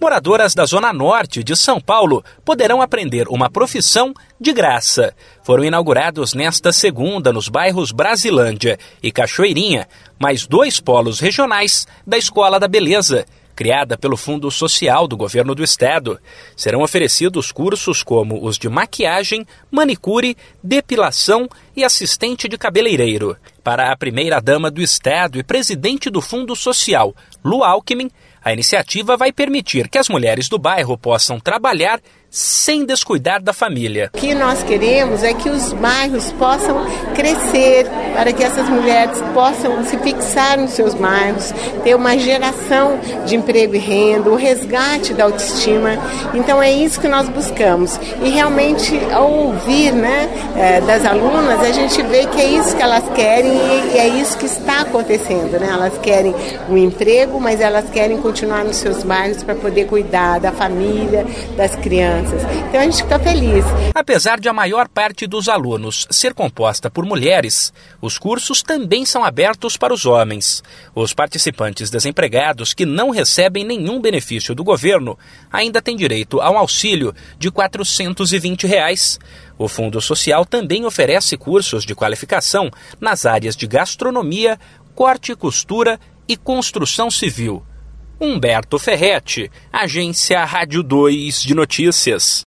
moradoras da Zona Norte de São Paulo poderão aprender uma profissão de graça. Foram inaugurados nesta segunda nos bairros Brasilândia e Cachoeirinha, mais 2 polos regionais da Escola da Beleza, criada pelo Fundo Social do Governo do Estado. Serão oferecidos cursos como os de maquiagem, manicure, depilação e assistente de cabeleireiro. Para a primeira-dama do Estado e presidente do Fundo Social, Lu Alckmin, a iniciativa vai permitir que as mulheres do bairro possam trabalhar sem descuidar da família. O que nós queremos é que os bairros possam crescer, para que essas mulheres possam se fixar nos seus bairros, ter uma geração de emprego e renda, o resgate da autoestima. Então é isso que nós buscamos. E realmente, ao ouvir das alunas, a gente vê que é isso que elas querem e é isso que está acontecendo. Elas querem um emprego, mas elas querem continuar nos seus bairros para poder cuidar da família, das crianças. Então a gente fica feliz. Apesar de a maior parte dos alunos ser composta por mulheres, os cursos também são abertos para os homens. Os participantes desempregados que não recebem nenhum benefício do governo ainda têm direito a um auxílio de R$ 420. O Fundo Social também oferece cursos de qualificação nas áreas de gastronomia, corte e costura e construção civil. Humberto Ferretti, Agência Rádio 2 de Notícias.